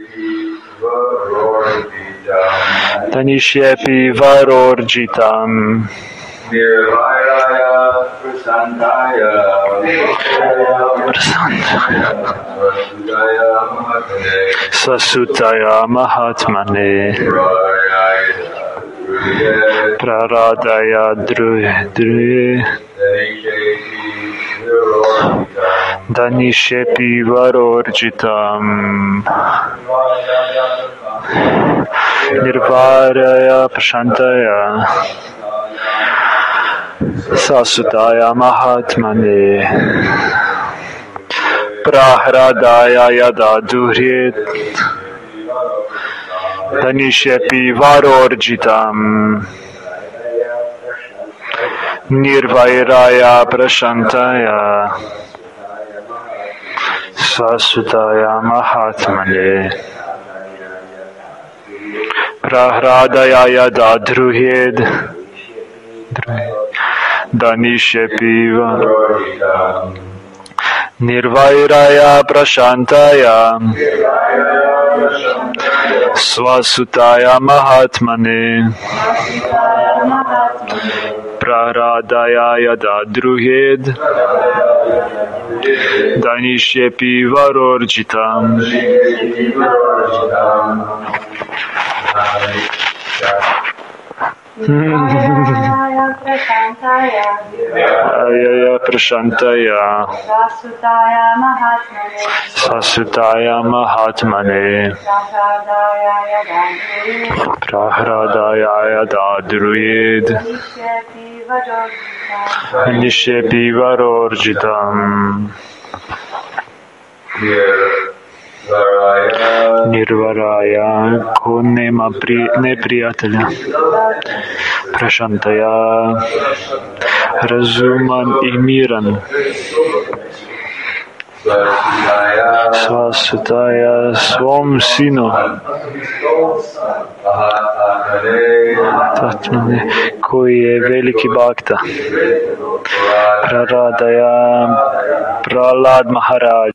Tanishepi varorjitam. Nirvairaya prasantaya Sasutaya Mahatmane Praradaya Druye Danishepi varorjitam Nirvaraya prashantaya Sasutaya Mahatmane Prahradaya Yada Duryet Danishepi varorjitam Nirvairaya prashantaya Sasutaya Mahatmane Prahradaya Yada Duryet Danishepi Nirvairaya prashantaya Swasutaya Mahatmane Praradaya Yada Druhed Danishepi varorjitam Ayaya prashantaya Sasutaya Mahatmane Prahradaya Yada Druid Nishepi varorjitam Nirvaraya ko nema neprijatelja Prashantaya razuman i miran Svasutaya svom sinu Tatmane koji je veliki bhakta Praradaya Prahlad Maharaj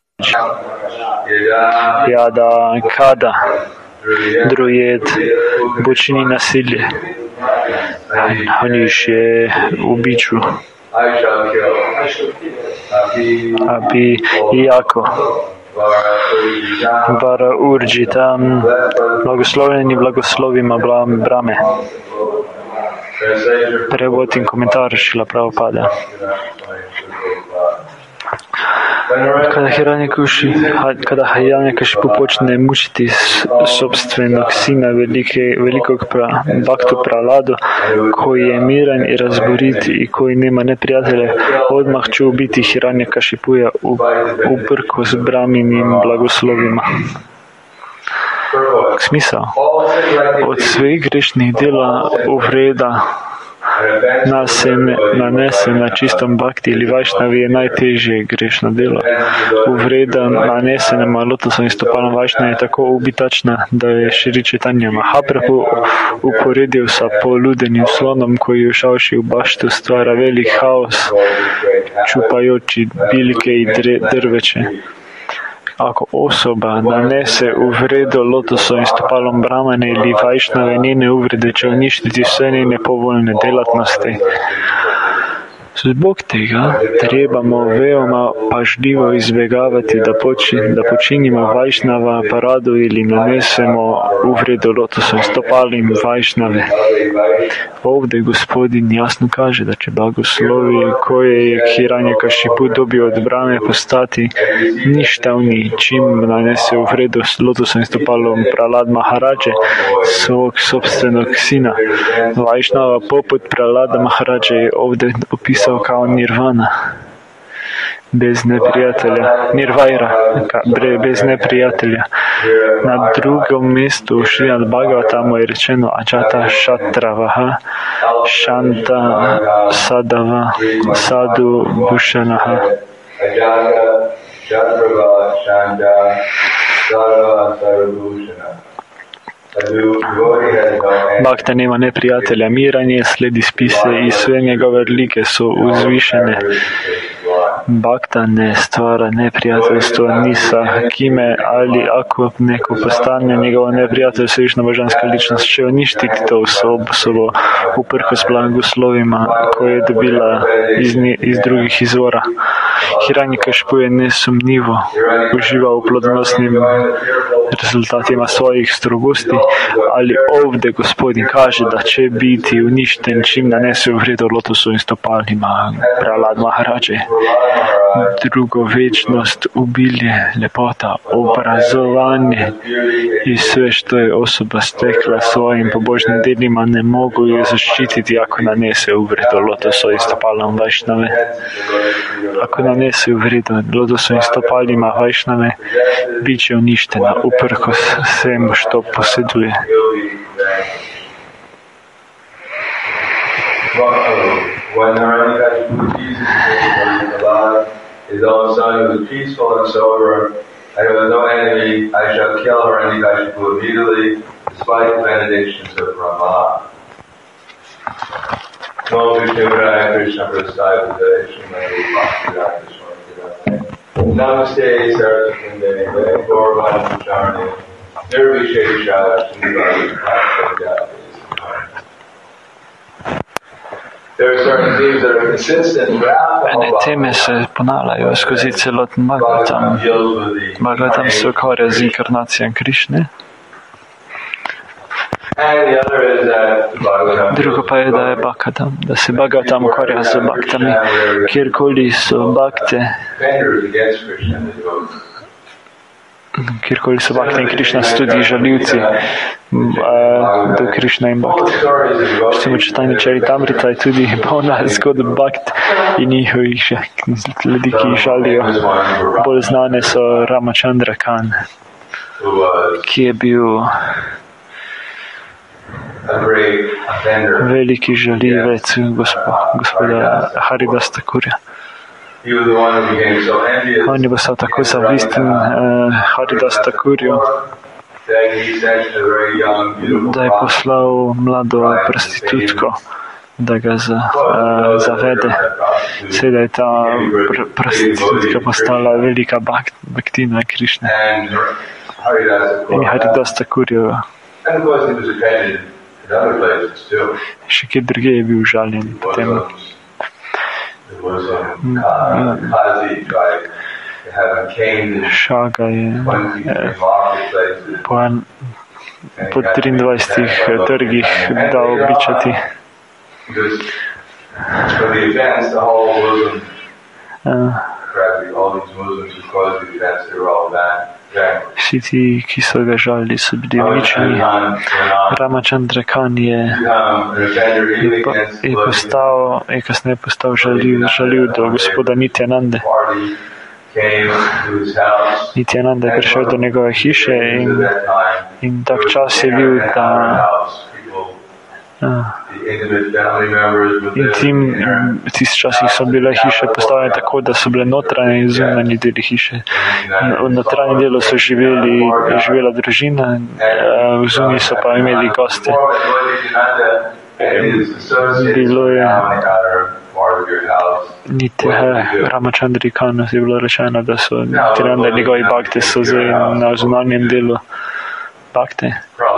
Yada kada Drujet počini nasilje Haniš je ubiću Abi jako Vara urjitam Blagoslovljeni blagoslovima Brame Prevodim komentar Šrila Prabhupada. Kada Hiranyakashipu počne mučiti sobstvenog sina velikog Bhaktu Prahladu, koji je miran i razborit i koji nema neprijatelja, odmah će ubiti Hiranyakashipuja uprkos Brahminim blagoslovima. Smisao. Od svih grešnih djela uvreda nanese na čistom bhakti ili vajšnavi je najteže grešno djelo. Uvreda nanesenima lotosovim stopalom vajšnava je tako ubitačna da je Šri Čaitanja Mahaprabhu uporedio sa poludenim slonom koji u šauši u baštu stvara velik haos čupajući biljke i drveće. Ako osoba nanese uvredu lotosovim stopalom Brahmane ili Vajšnave, njene uvrede će uništiti sve njene povoljne djelatnosti. Zbog tega trebamo veoma pažljivo izbjegavati da počinimo Vajšnava paradu ili nanesemo uvredu lotosovim stopalim Vajšnave. Ovdje gospodin jasno kaže da će blagoslovi koje je Hiranyakashipu dobio od Brahme postati ništavni čim nanese uvredu lotosovim stopalom Prahlad Maharađe, svog sobstvenog sina. Vajšnava poput Prahlada Maharađe je ovdje opisao kao nirvana, bez neprijatelja, nirvaira, bez neprijatelja. Na drugom mjestu u Šrimad Bhagavatamu je rečeno Ajata Shatravaha Shanta Sadava Sadhu Bhushanaha. Bhakta nema neprijatelja, miran je, slijedi spise i sve njegove like su uzvišene. Bhakta ne stvara neprijateljstva ni sa kime, ali ako neko postane njegovo neprijatelj, srečna božanska ličnost će uništiti to osobo uprkos blagoslovima koje je dobila iz drugih izvora. Hiranyakashipu je nesumnjivo uživa u plodonosnim rezultatima svojih strogosti, ali ovdje Gospodin kaže da će biti uništen čim nanese uvredu lotosovim stopalima Prahlad Maharađe. Drugo, večnost, obilje, lepota, obrazovanje i sve što je osoba stekla svojim pobožnim delima ne mogu je zaštititi ako nanese uvredu lotosovim stopalima Vajšnave. Ako nanese uvredu lotosovim stopalima Vajšnave, bit će uništena uprkos svemu što posjeduje. When his own son who was peaceful and sober, and who has no enemy, I shall kill Hiranyakashipu immediately, despite the benedictions of Brahma. Om Vishnu Hare Krishna Prasad Jai Srimati Bhaktivedanta Swami Namaste Saraswati Gauravan Charni Nirvishesha Srimati Bhaktivedanta. Ene teme se ponavljaju skozi celoten Bhagavatam. Bhagavatam se ukvarja z inkarnacijom Krišne. Drugo pa je, da se Bhagavatam ukvarja z baktami, kjerkoli so bakte, kjerkoli so bakte in Krišna tudi žaljivci do Krišna in bakte. Recimo čitanje Čaritamrita je tudi polna zgodb bakt in njihovih ljudi, ki jih žalijo. Bolj znane so Ramachandra Khan, ki je bil veliki žaljivec gospoda Haridas Thakurja. On je postal tako zavisten Haridas Thakurju, da je poslal mlado prostitutko, da ga zavede. Seveda je ta prostitutka postala velika bhaktina Krišne. In Haridas Thakurju še kje druge je bil žaljen potem. Šaga je po 23 trgih dal bičati. Vsi ti, ki so ga žalili, so bili uničeni. Ramachandra Khan je kasneje postal žaljiv do gospoda Nityanande. Nityananda je prišel do njegove hiše in tak čas je bil, da tisti časih so bile hiše postavljene tako, da so bile notranje in zunanji deli hiše. V notranjem delu so živela družina, v zunanji so pa imeli goste. Bilo je Ramachandri Khanu je bilo rečeno, da so Nityananda njegovi bhakte so zdaj na zunanjem delu bhakte.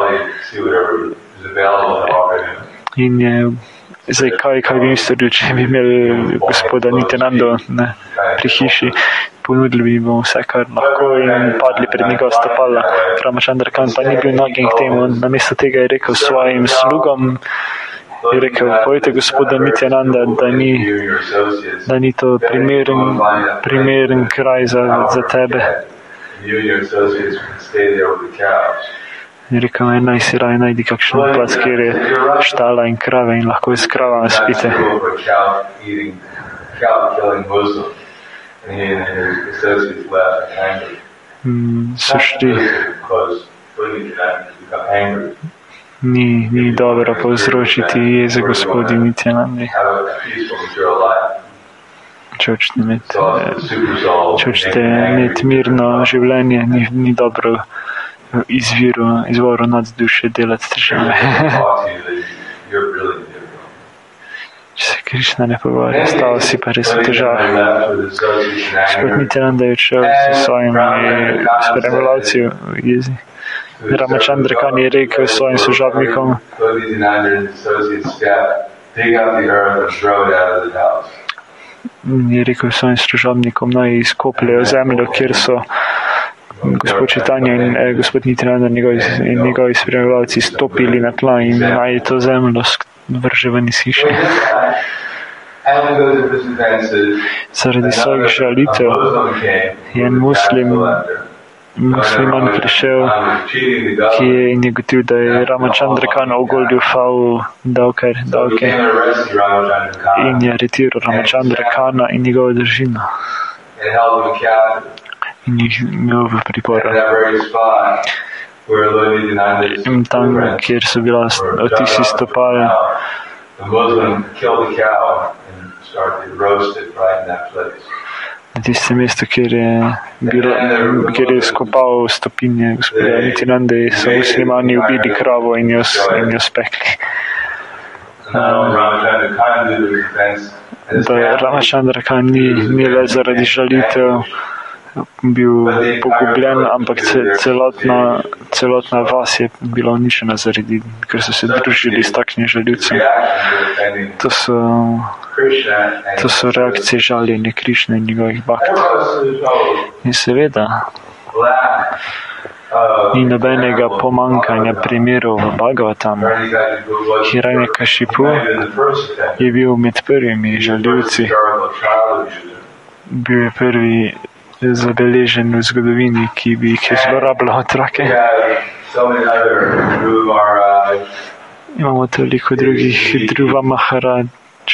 In je zdaj kaj bi mislil, če bi imeli gospoda Nityanando pri hiši, ponudili bi mu vse, kar lahko in padli pred njegova stopala. Ramachandra Khan pa ni bil nagnjen k temu, namesto tega je rekel svojim slugom, je rekel, povejte gospoda Nityananda, da ni to primeren kraj za tebe. Je rekel, naj si raj najdi kakšen plac, kjer je štala in krave in lahko s kravami spite. So šli. Ni dobro povzročiti jezo gospodi Nityanandi. Če hočete imeti mirno življenje, ni dobro izvoru nadzduše delati težave. Če se Krišna ne pogovarja, stava si pa res v težavah. Gospod Nityananda je odšel s svojimi spremljalci v jezi. Ramachandra Khan je rekel svojim služabnikom, naj izkopljajo zemljo, kjer so gospod Chaitanya in gospod Nityananda in njegovi spremljalci stopili na tla in naj to zemljo vrže ven iz hiše. Zaradi svojih žalitev je musliman prišel, ki je negotil, da je Ramachandra Khan ogoljufal davke in je aretiral Ramachandra Khana in njegovo družino in jih imel v priporu. In tam, kjer so bila otisi stopal, na tistem mestu, kjer je skopal stopinje gospoda Nityanande, so muslimani ubili kravo in jo spekli. Da Ramachandra Khan ni le zaradi žalitev bil pogubljen, ampak celotna vas je bila uničena zaradi, ker so se družili s takšnim žaljivcem. To so reakcije žaljenja Krišne in njegovih bhakt. In seveda, ni nobenega pomankanja primerov v Bhagavatamu. Hiranyakashipu je bil med prvimi žaljivci, bil je prvi zabeležen v zgodovini, ki bi jih zlorabljal otroke. Imamo toliko drugih, Dhruva Maharaj,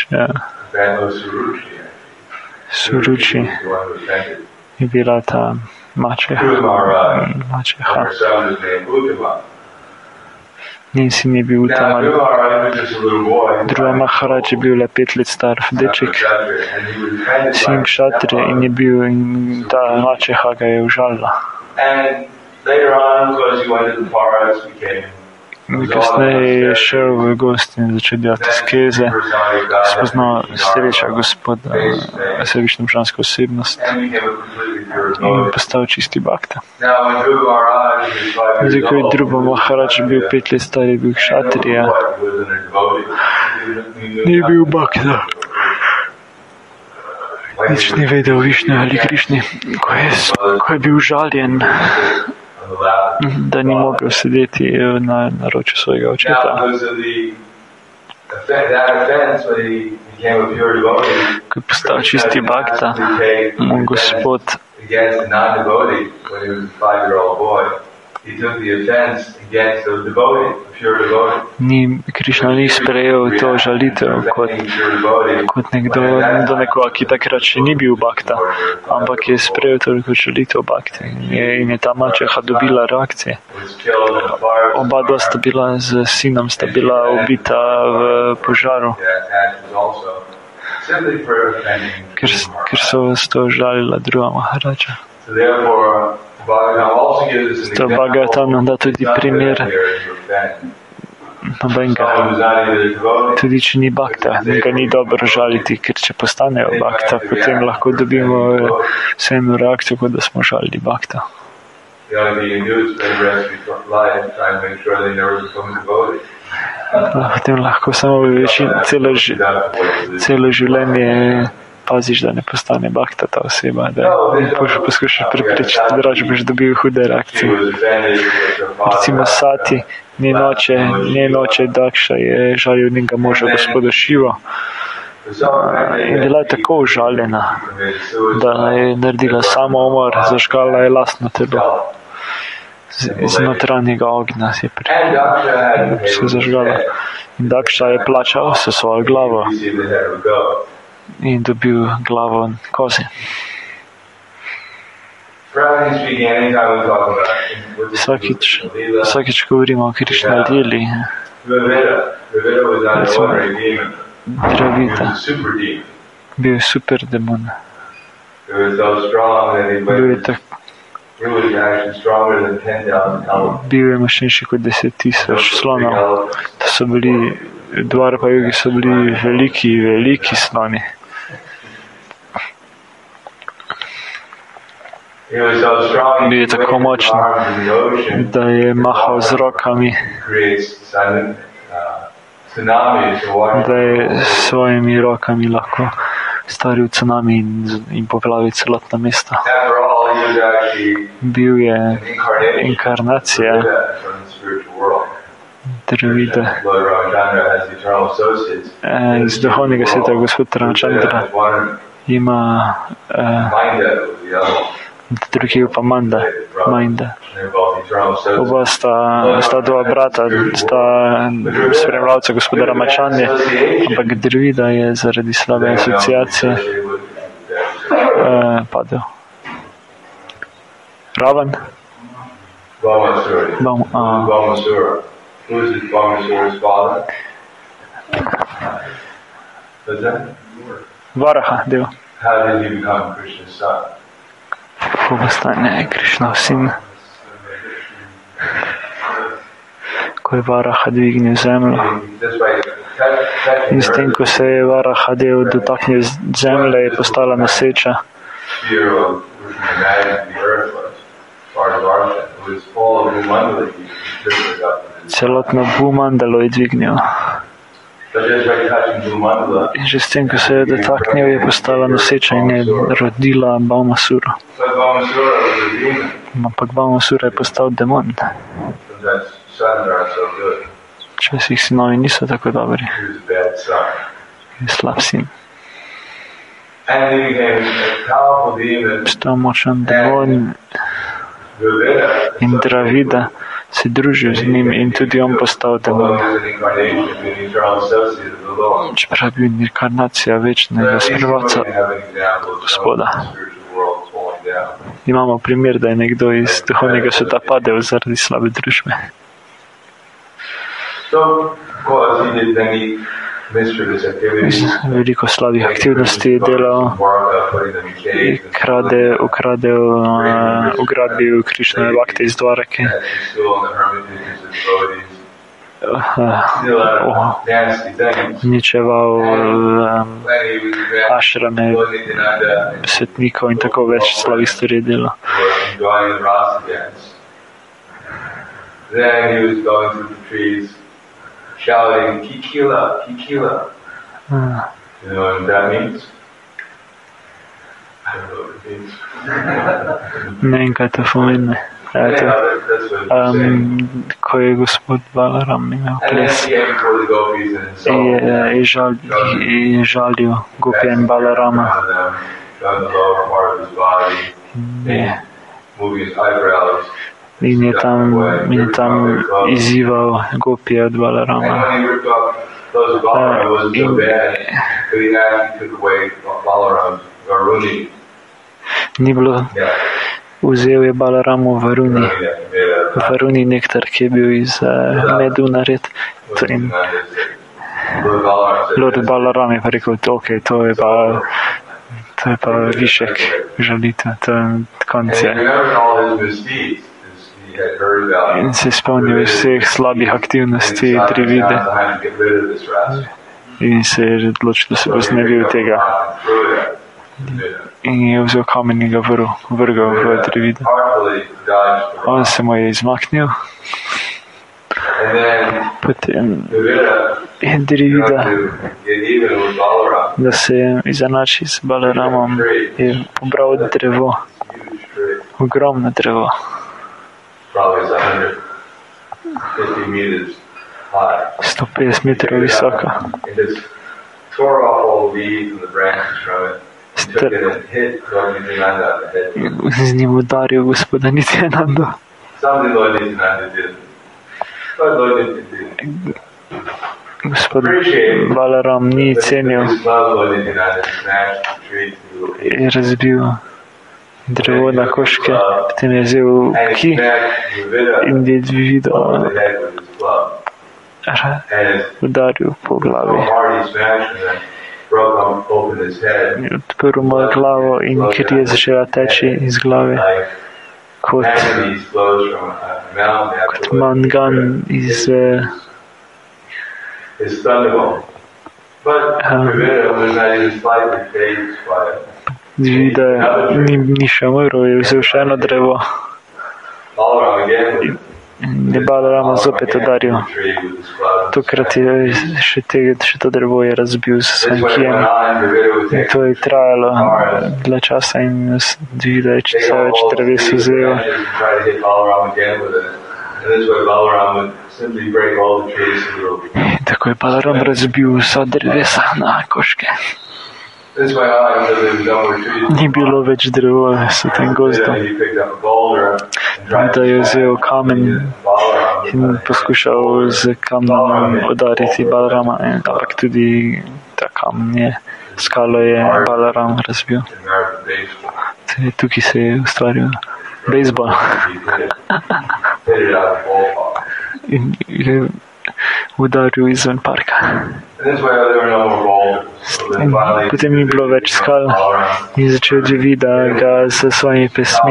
Suruči je bila ta mačeha. Njen sin je bil Uttaman. Dhruva Maharaj je bil le 5 let star deček, sin kšatrije, in ta mačeha ga je užalila. Kasneje je šel v gost in začel delati skeze, spoznal sreča gospoda, sevišnobžansko osebnost in postal čisti bhakta. Zdaj, ko je Dhruva Maharaj bil 5 let star, je bil kšatrija, ni bil bhakta. Nič ni vedel o Višnu ali Krišni. Ko je bil žaljen, da ni mogel sedeti na naročju svojega očeta. Ko je postal čisti bhakta, mu Gospod Krišna ni sprejel to žalitev kot nekoga, ki takrat še ni bil bhakta, ampak je sprejel toliko žalitev bhakti in je ta mačeha dobila reakcije. Oba dva sta bila z sinom, sta bila ubita v požaru, ker so s to žalila Dhruva Maharaja. To Bhagavatam da tudi primer nobenega. Tudi če ni bhakta, ga ni dobro žaliti, ker če postanejo bhakta, potem lahko dobimo vseeno reakcijo, kot da smo žalili bhakta. Potem lahko samo celo življenje paziš, da ne postane bhakta ta oseba, da poskušaš preprečiti, da boš dobil hude reakcije. Recimo Sati, njen oče Daksha je žalil njenega moža gospoda Šivo in bila je tako užaljena, da je naredila samoumor, zažgala je lastno telo. Iz notranjega ognja se zažgala. In Daksha je plačal s svojo glavo in dobil glavo koze. Vsakič govorimo o Krišna lili. Dravida. Bil je super demon. Bil je močnejši kot 10,000 slonov. To so bili Dvarapajugi so bili veliki sloni. Bil je tako močen, da je mahal z rokami, da je s svojimi rokami lahko storil tsunami in poplavil celotna mesta. Bil je inkarnacija Dravida. Iz duhovnega sveta gospod Ramachandra ima drugi pa Minda. Oba sta dva brata, sta spremljavca gospoda Ramachandre, ampak Dravida je zaradi slabe asociacije padel. Ravan? Who is Bhamasura's father? What's that? Varaha, del. How did he become Krishna's son? Ko postane Krišnov sin? Ko je Varaha dvignil zemljo. In s tem, ko se je Varaha del dotaknil zemlje, je postala noseča. Celotno Bhumandalo je dvignil. In že s tem, ko se je dotaknil, je postala noseča in je rodila Bhamasura. Ampak Bhamasura je postal demon. Včasih sinovi niso tako dobri. Je slab sin. Postal močan demon in Dravida se družil z njim in tudi on postal demon. Čeprav je bil inkarnacija večnega spremljevalca Gospoda. Imamo primer, da je nekdo iz duhovnega sveta padel zaradi slabe družbe. Veliko slabih aktivnosti je delal, ugrabil Krišnove bakte iz Dvarake, uničeval ašrame svetnikov in tako več slabih stvari delal. Shouting, Kikila, Kikila. You know what that means? I don't know what it means. Ne vem, kaj to pomeni. Ko je gospod Balaram imel ples, je žalil Gopija in Balarama. In je tam izzival Gopija od Balarama. Ni bilo, vzel je Balaramu Varuni nektar, ki je bil iz medu nared. Lord Balaram je pa rekel, ok, to je pa višek žalitev, to je konec. In se spomnil vseh slabih aktivnosti Dravide in se je odločil, da se bo znebil tega. In je vzel kamen in ga vrgal v Dravide. On se mu je izmaknil. Potem je Dravida, da se je izenači z Balaramom, je pobral drevo, ogromno drevo. 150 metrov visoko. Z njim udaril gospoda Nityanando. Gospod Balaram ni cenil in razbil drevo na koške, potem je vzel ki in je videl, udaril po glavi. Odprl mu glavo in kri je začela teči iz glave kot mangan iz his thunderbolt. But Dravida was not even slightly fazed by it. Dvida ni še umrl, je vzel še eno drevo. Balaram again Je Balarama zopet udaril. Tokrat je še to drevo je razbil s svojim kijem. In to je trajalo dlje časa in Dvida je vse več dreves vzel. In tako je Balaram razbil vsa drevesa na koške. Ni bilo več drevo s tem gozdom. Dvida je vzel kamen in poskušal z kamenom udariti Balarama, ampak tudi ta kamen je, skalo je Balaram razbil. Tukaj se je ustvaril bejzbol. In je udaril izven parka. In potem ni bilo več skal in začel Dvida ga s svojimi pesmi.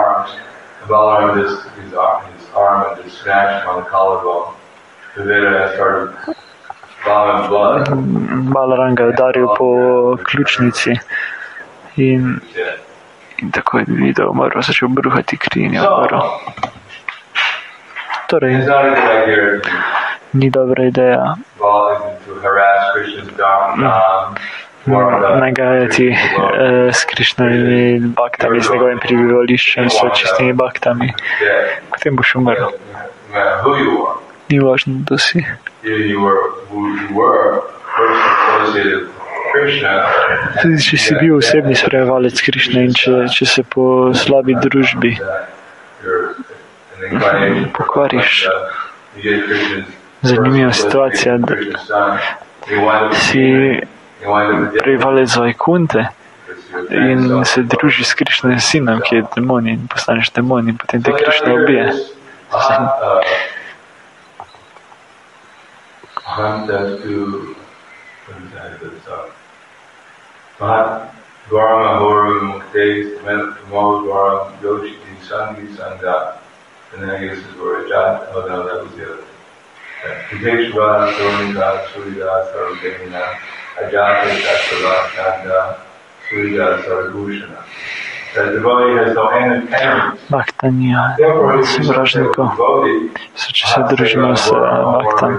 Balaram ga je udaril po ključnici in tako je Dvida umrl, začel bruhati kri in je umrl. Torej, ni dobra ideja nagajati s Krišnovimi baktami, z njegovim prebivališčem, s čistimi baktami. Potem boš umrl. Ni važno, kdo si. Tudi če si bil osebni spremljevalec Krišne in če se po slabi družbi pokvariš. Zanimiva situacija, da si prebivalec Vajkunte in se druži s Krišnovim sinom, ki je demon, in postaneš demon in potem te Krišna ubije. And then I guess is where Ajat, oh no, that was the other. Puteshva, Sornika, Surya, Sarvadena, Ajata, Shastra, Surya, Sarabhushana. That devotee has no enemies. Bhaktanya, sovražnikov. Če se družimo s Bhaktam,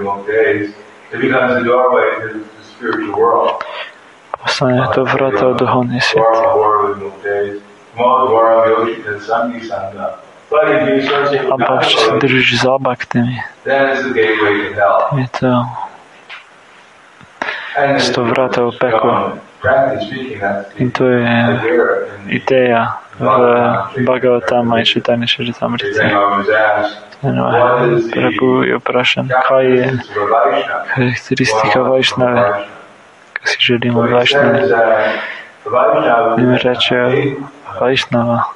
postane to vrata v duhovni svet. Ampak če se držiš za Bhaktami, je to sto vrata v peklo. In to je ideja v Bhagavatama in Chaitanya Charitamrita. Prabhu je vprašan, kaj je karakteristika Vajšnave, kaj si želimo od Vajšnave. In rečejo Vajšnava.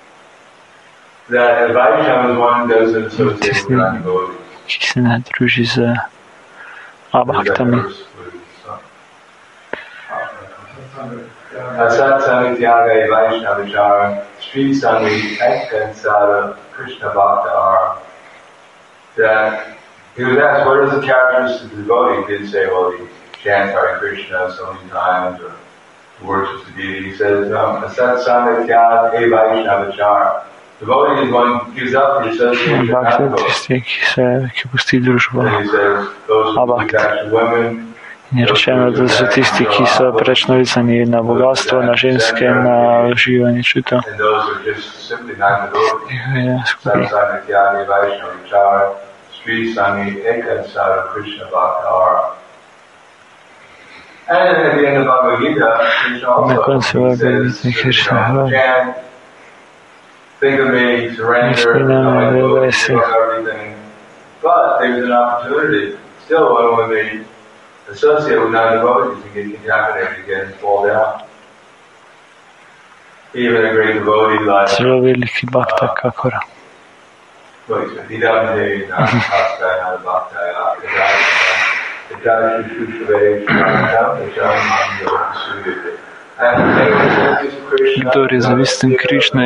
Tisti, ki se ne druži z Bhaktami. Asat-sanityaga Vaishnava-vichara, Sri-sangi Ekkansara Krishna Bhakta-ara. That he was asked, what is the characteristic of the devotee? He didn't say, well, he chants Hare Krishna so many times or worships the deity. He says, Asat-sanityaga Vaishnava-vichara. The devotee is one who gives up the association of Bhakti, ki pusti družbo Bhakti. In rečeno, da so tisti, ki so preč navicani na bogatstvo, na ženske, na uživanje čutev. Na koncu Bhagavad-gite Krishna hvala. Misli nam, vedaj si. But there's an opportunity still when they associate with non-devotees and get contaminated again and fall down. Even a great devotee like Zelo veliki bhakta kakor Vidante, Nastaya, Bhaktaya, Vedaya, kdor je zavisten Krišne,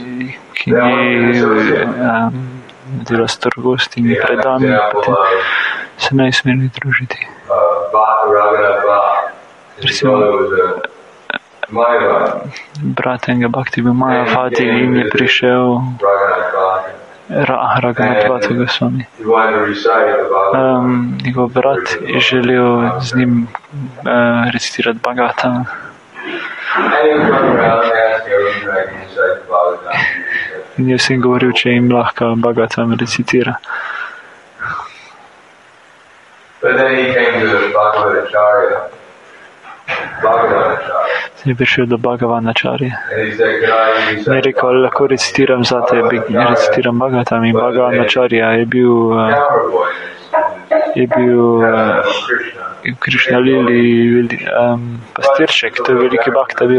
ki ni dela strogosti in predan, potem se ne smeli družiti. Brat enega Bhakti bil Mayavadi in je prišel Raghunath Bhatta Goswami. Njegov brat je želel z njim recitirati Bhagavatam. In je vsem govoril, če jim lahko Bhagavatam recitira. Je prišel do Bhagavanacharya. Je rekel, lahko recitiram za tebe, recitiram Bhagavatam. In Bhagavanacharya je bil Krishna Lili pastirček, to je veliki bhakta bil.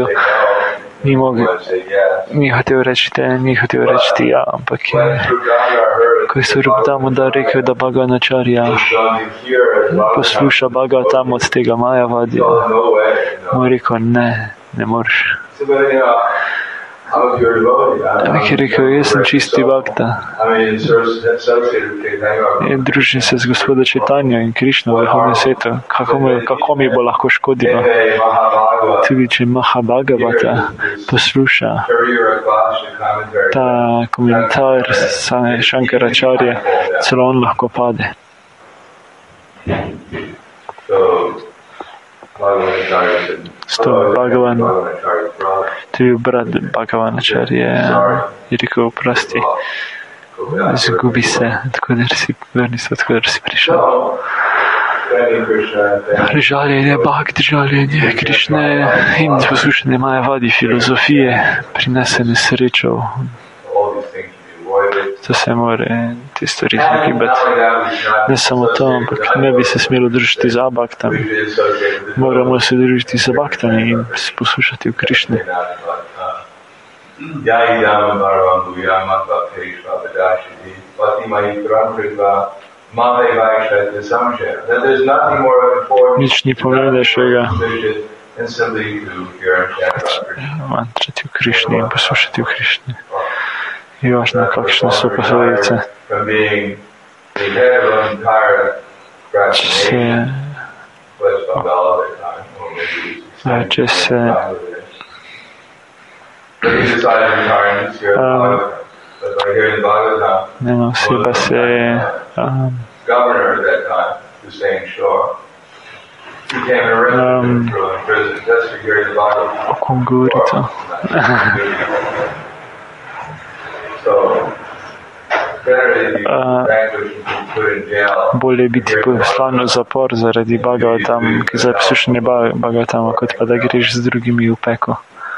Ni hotel reči ja, ampak ko je Surupdamodar rekel, da Bhagavanacharya posluša Bhagavatam od tega Mayavadija, mu je rekel, ne moreš. Ampak je rekel, jaz sem čisti bhakta. Družim se z gospoda Čaitanjo in Krišno v vrhovnem svetu. Kako mi bo lahko škodilo? Tudi če Mahabhagavata posluša ta komentar Šankaracharya, celo on lahko pade. To je brat Bhagavanacharya, je rekel, oprosti, zgubi se, vrni se, odkudar si prišel. Žaljenje Bhakti, žaljenje Krišne in poslušanje Mayavadi filozofije prinese nesrečo. To se mora te stvari izogibati. Ne samo to, ampak ne bi se smelo družiti z abhaktami. Moramo se družiti z abhaktami in poslušati v Krišni. Nič ni pomembnejšega mantrati v Krišni in poslušati v Krišni. Je važno, kakšne so posledice. Če se oseba se o kom govori to? Bolje biti poslan v zapor zaradi Bhagavatam, za poslušanje Bhagavatama, kot pa da greš z drugimi v peko.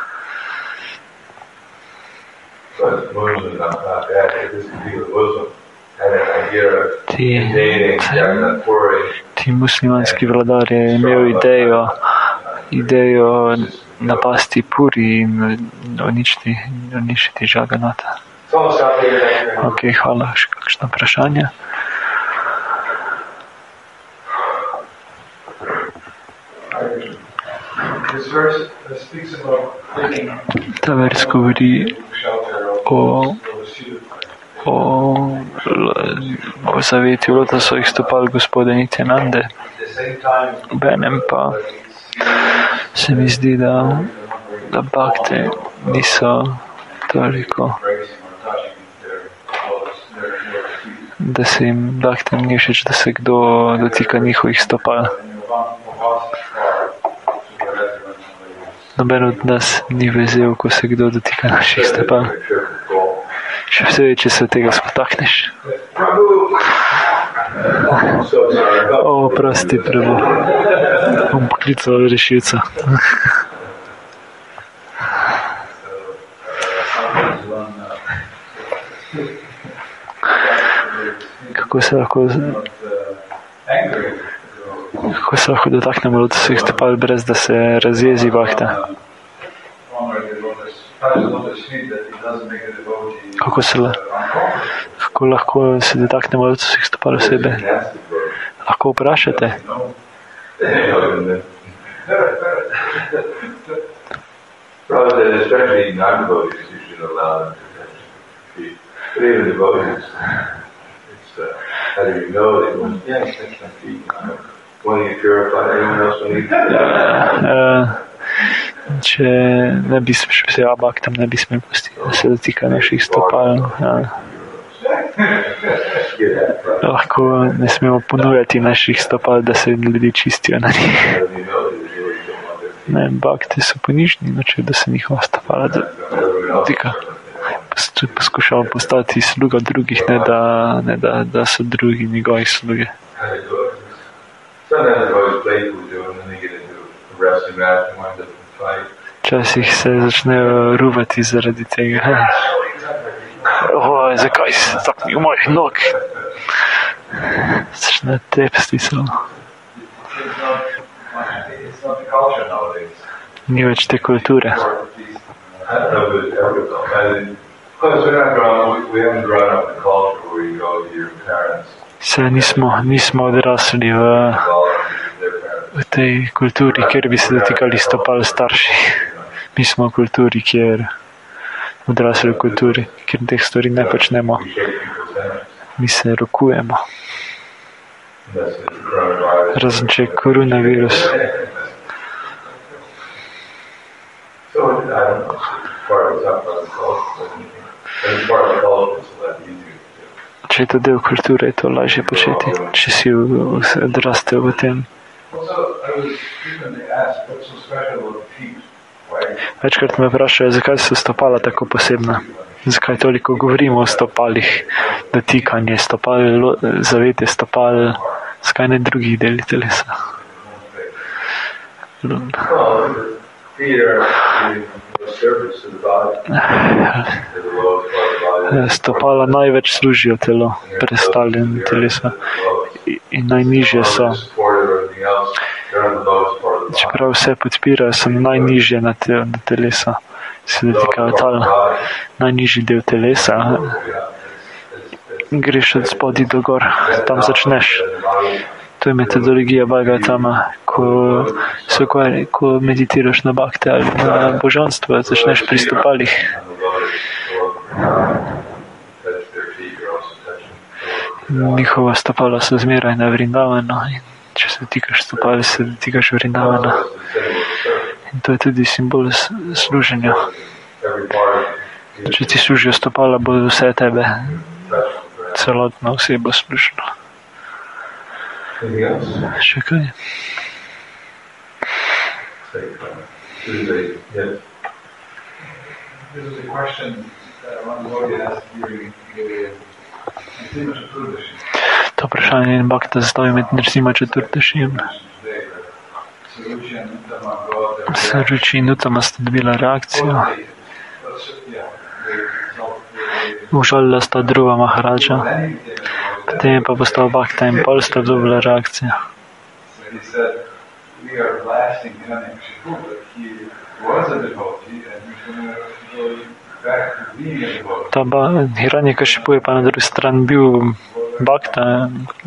Ti muslimanski vladar je imel idejo napasti Puri in uničiti Jagannatha. Ok, hvala. Še kakšno vprašanje? Ta vers govori o zavetju lotosovih stopal gospoda Nityanande. Obenem pa se mi zdi, da bhakte niso toliko, da se jim bhaktem ni všeč, da se kdo dotika njihovih stopal. Noben od nas ni vesel, ko se kdo dotika naših stopal. Še vse, če se tega spotakneš. Prosti, Prabhu. Bom poklical rešilca. Kako se lahko dotaknemo lotosovih stopal, brez da se razjezi bhakta? Kako lahko se dotaknemo lotosovih stopal osebe? Lahko vprašate? How do you know they won't? Yeah, it's my feet. When you purify anyone else when you Če ne bi smel, bhaktam ne bi smel pustiti, da se dotika naših stopal. Lahko ne smemo ponujati naših stopal, da se ljudi čistijo na njih. Ne, bhakti so ponižni, nočejo, da se njihova stopala dotika. Poskušamo postati sluga drugih, ne da so drugi njegovi sluge. Včasih se začnejo ruvati zaradi tega. Zakaj si taknil mojih nog? Začne tepsti samo. Ni več te kulture. Se nismo odrasli v tej kulturi, kjer bi se dotikali stopal starši. Mi smo v kulturi, odrasli v kulturi, kjer teh stvari ne počnemo. Mi se rokujemo. Razen če je koronavirus. Če je to del kulture, je to lažje početi, če si odrastel v tem. Večkrat me vprašajo, zakaj so stopala tako posebna. Zakaj toliko govorimo o stopalih, dotikanje stopal, zavetje stopal, zakaj ne drugih deli telesa. Stopala največ služijo telo, predstavljeno telesa. In najnižje so. Čeprav vse podpirajo, so najnižje na telesa. Se dotikajo tal. Najnižji del telesa. Greš od spodaj do gor. Tam začneš. To je metodologija Bhagavatama. Ko meditiraš na bhakti ali na božanstvo, začneš pri stopalih. Njihova stopala so zmeraj na Vrindavanu. Če se dotikaš stopali, se dotikaš Vrindavana. In to je tudi simbol služenja. Če ti služijo stopala, bo vse tebe, celotna oseba služila. Še kaj? To vprašanje in bhakta zastavi med Nrsimha Četurdašijem. Saruči in Utama sta dobila reakcijo. Užalila sta Dhruva Maharaja. Potem je pa postal bhakta in pol sta dobila reakcijo. Ta Hiranyakashipu je pa na drugi strani bil bhakta,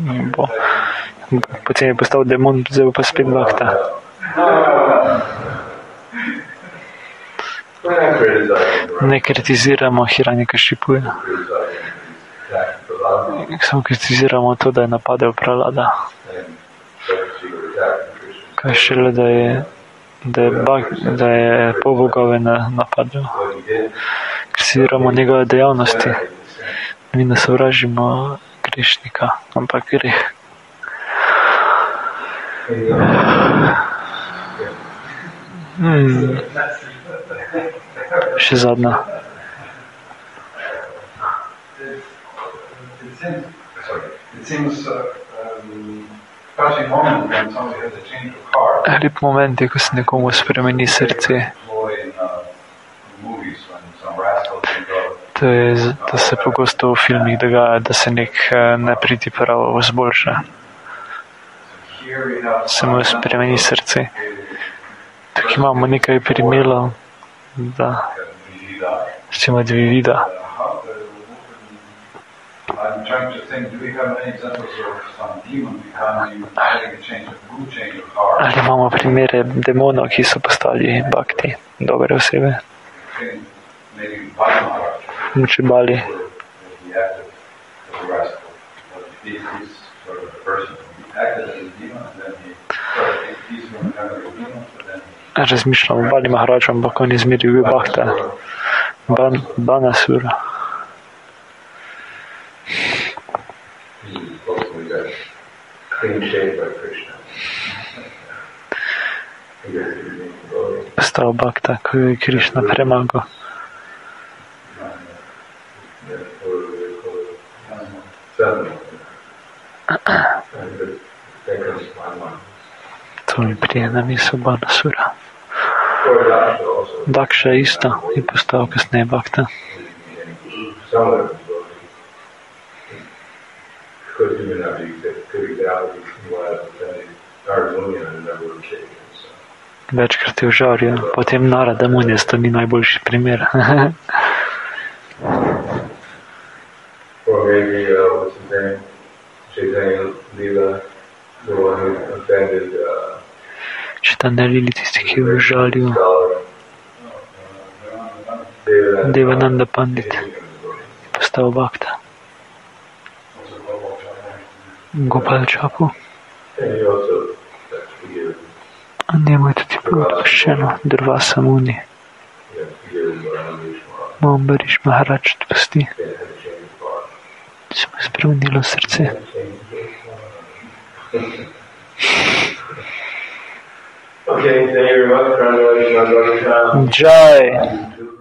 potem je postal demon, zdaj pa spet bhakta. Ne kritiziramo Hiranyakashipuja. Samo kritiziramo to, da je napadel Prahlada. Kaj šele, da je polbogove napadel. Kritiziramo njegove dejavnosti. Mi ne sovražimo grešnika, ampak greh. Še zadnja. Lep moment je, ko se nekomu spremeni srce. To se pogosto v filmih dogaja, da se nek nepridiprav vzboljša. Se mu spremeni srce. Tukaj imamo nekaj primerov, da recimo Dvivida. Ali imamo primere demonov, ki so postali bhakti, dobre osebe? Moče Bali. decrease for the person. He acted as a demon, and then he's going to have a demon, but then Razmišljam o Bali Maharađu, ampak on je zmeraj bil Bhakta. Banasura. He's supposedly got clean shave by Krishna. He gets to be devotee. Postal Bhakta, ko je Krišna premagal. To mi prije na misel Banasura. Daksha isto je postal kasneje Bhakta. Večkrat je užaril, potem Narada Muni, to ni najboljši primer. Or maybe, what's his name? Chaitanya Leela, the one who offended Chaitanya Lili, tisti, ki je užalil Devananda Devananda Pandit, postal Bhakta. Gopal Chapu, and he also got forgiven. njemu je tudi bilo odpuščeno, Durvasa Muni, He got forgiven by Ambarish Maharaj. Ambarish Maharaj odpusti, They had to change his heart. se mu je spremenilo srce. Okay, thank you very much. Congratulations, Dr. Shah. Jai!